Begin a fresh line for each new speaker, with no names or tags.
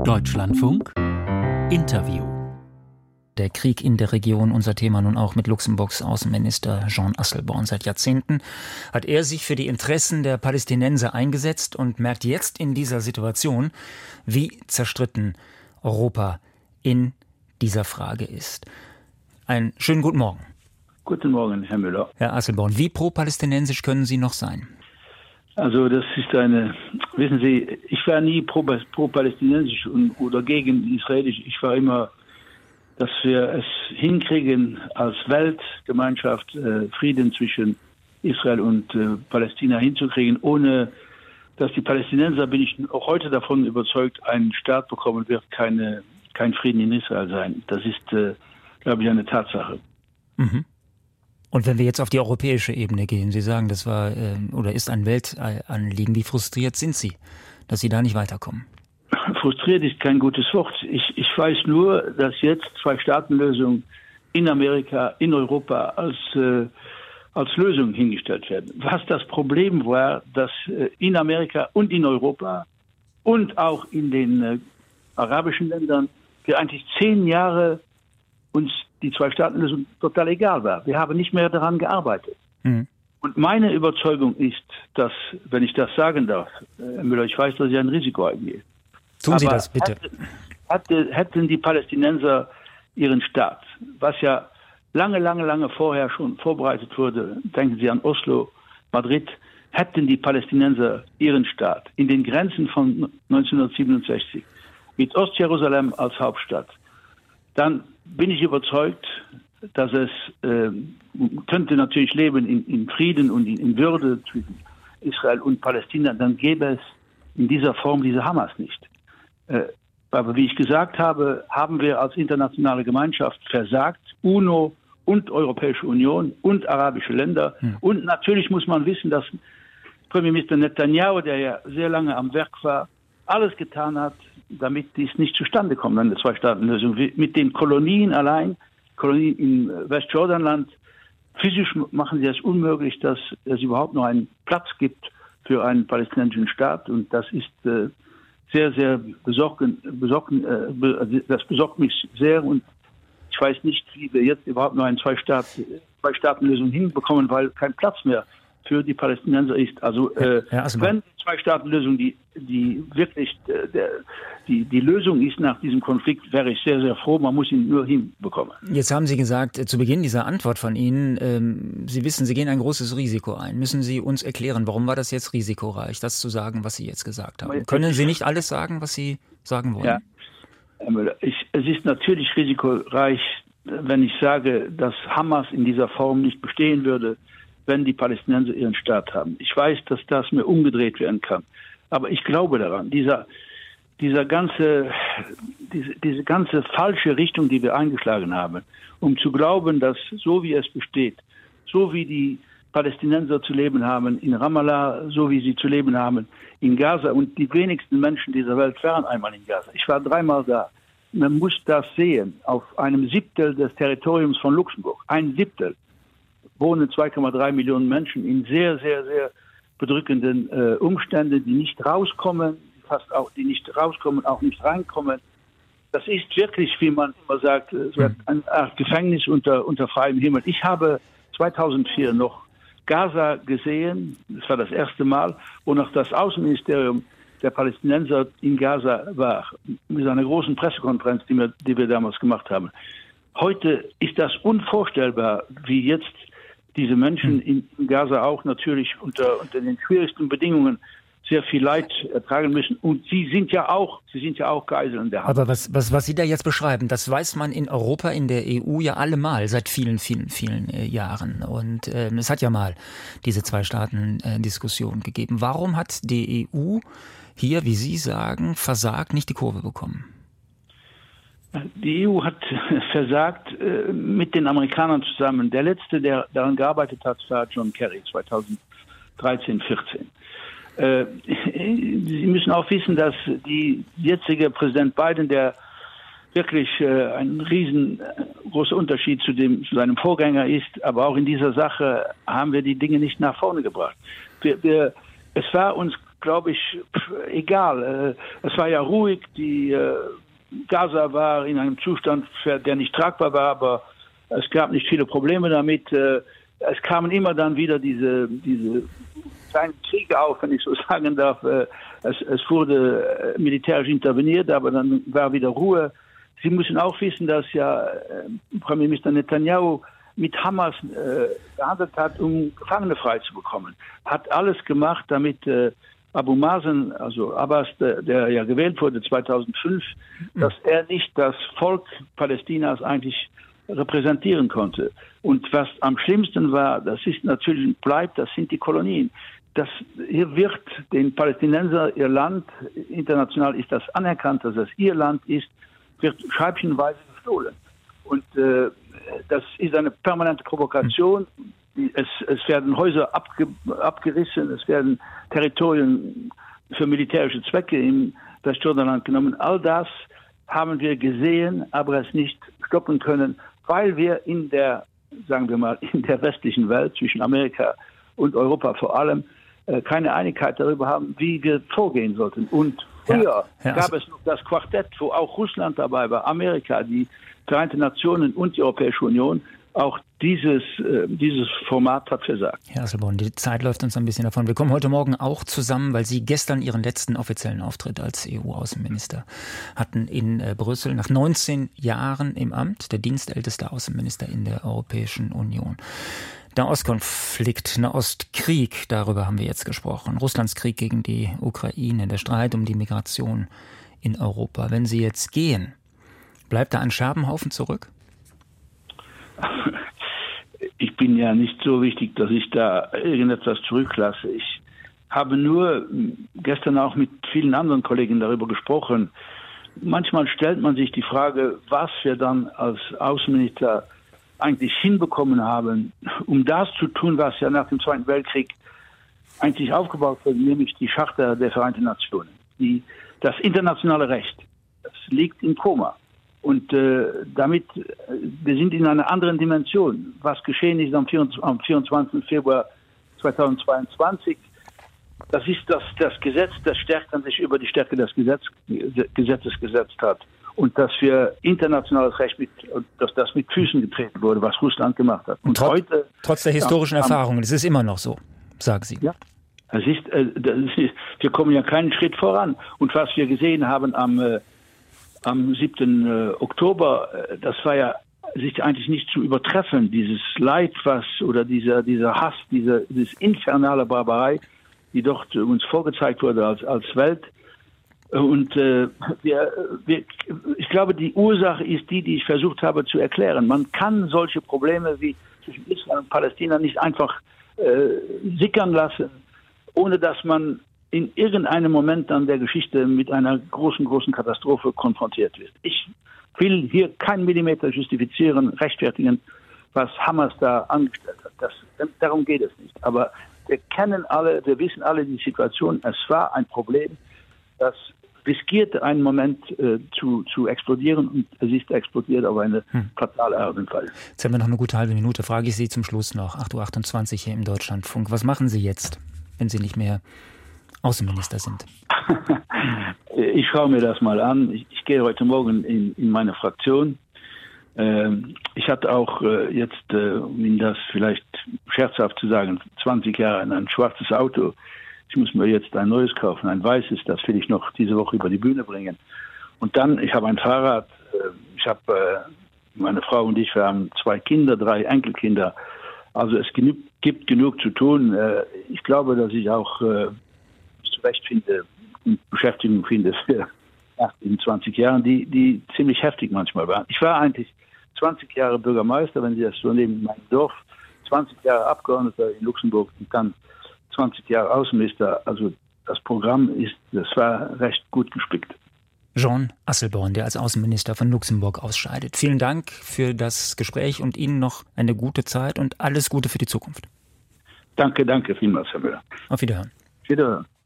Deutschlandfunk Interview. Der Krieg in der Region, unser Thema nun auch mit Luxemburgs Außenminister Jean Asselborn. Seit Jahrzehnten hat er sich für die Interessen der Palästinenser eingesetzt und merkt jetzt in dieser Situation, wie zerstritten Europa in dieser Frage ist. Einen schönen guten Morgen.
Guten Morgen, Herr Müller.
Herr Asselborn, wie pro-palästinensisch können Sie noch sein?
Also das ist wissen Sie, ich war nie pro-palästinensisch oder gegen israelisch. Ich war immer, dass wir es hinkriegen, als Weltgemeinschaft Frieden zwischen Israel und Palästina hinzukriegen, ohne dass die Palästinenser, bin ich auch heute davon überzeugt, einen Staat bekommen wird, kein Frieden in Israel sein. Das ist, glaube ich, eine Tatsache.
Mhm. Und wenn wir jetzt auf die europäische Ebene gehen, Sie sagen, das war oder ist ein Weltanliegen. Wie frustriert sind Sie, dass Sie da nicht weiterkommen?
Frustriert ist kein gutes Wort. Ich weiß nur, dass jetzt Zwei-Staaten-Lösungen in Amerika, in Europa als Lösung hingestellt werden. Was das Problem war, dass in Amerika und in Europa und auch in den arabischen Ländern wir eigentlich 10 Jahre uns die Zwei-Staaten-Lösung total egal war. Wir haben nicht mehr daran gearbeitet. Mhm. Und meine Überzeugung ist, dass, wenn ich das sagen darf, Herr Müller, ich weiß, dass ich ein Risiko eingehe.
Tun Sie das bitte.
Hätten die Palästinenser ihren Staat, was ja lange vorher schon vorbereitet wurde, denken Sie an Oslo, Madrid, hätten die Palästinenser ihren Staat in den Grenzen von 1967 mit Ostjerusalem als Hauptstadt, dann bin ich überzeugt, dass es könnte natürlich leben in Frieden und in Würde zwischen Israel und Palästina, dann gäbe es in dieser Form diese Hamas nicht. Aber wie ich gesagt habe, haben wir als internationale Gemeinschaft versagt, UNO und Europäische Union und arabische Länder. Und natürlich muss man wissen, dass Premierminister Netanyahu, der ja sehr lange am Werk war, alles getan hat, damit dies nicht zustande kommt, eine Zwei-Staaten-Lösung. Mit den Kolonien allein, Kolonien im Westjordanland, physisch machen sie es unmöglich, dass es überhaupt noch einen Platz gibt für einen palästinensischen Staat. Und das ist sehr, sehr das besorgt mich sehr. Und ich weiß nicht, wie wir jetzt überhaupt noch eine Zwei-Staaten-Lösung hinbekommen, weil kein Platz mehr für die Palästinenser ist. Also wenn die Zwei-Staaten-Lösung die wirklich die Lösung ist nach diesem Konflikt, wäre ich sehr, sehr froh. Man muss ihn nur hinbekommen.
Jetzt haben Sie gesagt, zu Beginn dieser Antwort von Ihnen, Sie wissen, Sie gehen ein großes Risiko ein. Müssen Sie uns erklären, warum war das jetzt risikoreich, das zu sagen, was Sie jetzt gesagt haben? Können Sie nicht alles sagen, was Sie sagen wollen?
Ja, Herr Müller, es ist natürlich risikoreich, wenn ich sage, dass Hamas in dieser Form nicht bestehen würde, wenn die Palästinenser ihren Staat haben. Ich weiß, dass das mir umgedreht werden kann. Aber ich glaube daran, diese ganze falsche Richtung, die wir eingeschlagen haben, um zu glauben, dass so wie es besteht, so wie die Palästinenser zu leben haben in Ramallah, so wie sie zu leben haben in Gaza, und die wenigsten Menschen dieser Welt waren einmal in Gaza. Ich war 3-mal da. Man muss das sehen, auf einem Siebtel des Territoriums von Luxemburg, ein Siebtel, wohnen 2,3 Millionen Menschen in sehr, sehr, sehr bedrückenden Umständen, die nicht rauskommen, die nicht rauskommen, auch nicht reinkommen. Das ist wirklich, wie man immer sagt, eine Art Gefängnis unter freiem Himmel. Ich habe 2004 noch Gaza gesehen, das war das erste Mal, wo noch das Außenministerium der Palästinenser in Gaza war, mit einer großen Pressekonferenz, die wir damals gemacht haben. Heute ist das unvorstellbar, wie jetzt diese Menschen in Gaza auch natürlich unter den schwierigsten Bedingungen sehr viel Leid ertragen müssen. Und sie sind ja auch Geiseln der Hamas.
Aber was Sie da jetzt beschreiben, das weiß man in Europa, in der EU ja allemal seit vielen Jahren. Und es hat ja mal diese Zwei-Staaten-Diskussion gegeben. Warum hat die EU hier, wie Sie sagen, versagt, nicht die Kurve bekommen?
Die EU hat versagt mit den Amerikanern zusammen. Der letzte, der daran gearbeitet hat, war John Kerry 2013, 14. Sie müssen auch wissen, dass die jetzige Präsident Biden, der wirklich ein riesengroßer Unterschied zu seinem Vorgänger ist, aber auch in dieser Sache haben wir die Dinge nicht nach vorne gebracht. Es war uns glaube ich, egal. Es war ja ruhig, die Gaza war in einem Zustand, der nicht tragbar war, aber es gab nicht viele Probleme damit. Es kamen immer dann wieder diese kleinen Kriege auf, wenn ich so sagen darf. Es wurde militärisch interveniert, aber dann war wieder Ruhe. Sie müssen auch wissen, dass ja Premierminister Netanyahu mit Hamas gehandelt hat, um Gefangene frei zu bekommen. Hat alles gemacht, damit Abu Mazen, also Abbas, der ja gewählt wurde 2005, dass er nicht das Volk Palästinas eigentlich repräsentieren konnte. Und was am schlimmsten war, das ist natürlich bleibt, das sind die Kolonien. Hier wird den Palästinensern ihr Land, international ist das anerkannt, dass es ihr Land ist, wird scheibchenweise gestohlen. Und das ist eine permanente Provokation. Es werden Häuser abgerissen, es werden Territorien für militärische Zwecke im Westjordanland genommen. All das haben wir gesehen, aber es nicht stoppen können, weil wir in der westlichen Welt, zwischen Amerika und Europa vor allem, keine Einigkeit darüber haben, wie wir vorgehen sollten. Und früher gab es noch das Quartett, wo auch Russland dabei war, Amerika, die Vereinten Nationen und die Europäische Union. Auch dieses Format hat versagt.
Herr Asselborn, die Zeit läuft uns ein bisschen davon. Wir kommen heute Morgen auch zusammen, weil Sie gestern Ihren letzten offiziellen Auftritt als EU-Außenminister hatten in Brüssel. Nach 19 Jahren im Amt, der dienstälteste Außenminister in der Europäischen Union. Nahostkonflikt, Nahostkrieg, darüber haben wir jetzt gesprochen. Russlands Krieg gegen die Ukraine, der Streit um die Migration in Europa. Wenn Sie jetzt gehen, bleibt da ein Scherbenhaufen zurück?
Ich bin ja nicht so wichtig, dass ich da irgendetwas zurücklasse. Ich habe nur gestern auch mit vielen anderen Kollegen darüber gesprochen. Manchmal stellt man sich die Frage, was wir dann als Außenminister eigentlich hinbekommen haben, um das zu tun, was ja nach dem Zweiten Weltkrieg eigentlich aufgebaut wurde, nämlich die Charta der Vereinten Nationen. Das internationale Recht, das liegt im Koma. Und damit, wir sind in einer anderen Dimension. Was geschehen ist am 24. Februar 2022, das ist das Gesetz, das Stärke sich über die Stärke des Gesetzes gesetzt hat. Und dass wir internationales Recht dass das mit Füßen getreten wurde, was Russland gemacht hat. Und heute,
trotz der historischen Erfahrungen, es ist immer noch so, sagen Sie.
Ja, wir kommen ja keinen Schritt voran. Und was wir gesehen haben am 7. Oktober, das war ja sich eigentlich nicht zu übertreffen, dieses Leid, dieser Hass, dieses infernale Barbarei, die dort uns vorgezeigt wurde als Welt. Und ich glaube, die Ursache ist die ich versucht habe zu erklären. Man kann solche Probleme wie zwischen Israel und Palästina nicht einfach sickern lassen, ohne dass man in irgendeinem Moment an der Geschichte mit einer großen Katastrophe konfrontiert wird. Ich will hier keinen Millimeter justifizieren, rechtfertigen, was Hamas da angestellt hat. Darum geht es nicht. Aber wir wissen alle die Situation. Es war ein Problem, das riskierte einen Moment zu explodieren und es ist explodiert auf eine fatale Art und Weise.
Jetzt haben wir noch eine gute halbe Minute. Frage ich Sie zum Schluss noch. 8.28 Uhr hier im Deutschlandfunk. Was machen Sie jetzt, wenn Sie nicht mehr Außenminister sind?
Ich schaue mir das mal an. Ich gehe heute Morgen in meine Fraktion. Ich hatte auch jetzt, um Ihnen das vielleicht scherzhaft zu sagen, 20 Jahre ein schwarzes Auto. Ich muss mir jetzt ein neues kaufen, ein weißes, das will ich noch diese Woche über die Bühne bringen. Und dann, ich habe ein Fahrrad, meine Frau und ich, wir haben 2 Kinder, 3 Enkelkinder. Also es gibt genug zu tun. Ich glaube, dass ich auch zurecht finde und Beschäftigung finde für 20 Jahren, die ziemlich heftig manchmal waren. Ich war eigentlich 20 Jahre Bürgermeister, wenn Sie das so nehmen, in meinem Dorf, 20 Jahre Abgeordneter in Luxemburg und dann 20 Jahre Außenminister. Also das Programm das war recht gut gespickt.
Jean Asselborn, der als Außenminister von Luxemburg ausscheidet. Vielen Dank für das Gespräch und Ihnen noch eine gute Zeit und alles Gute für die Zukunft.
Danke vielmals, Herr Müller.
Auf Wiederhören.
Wiederhören.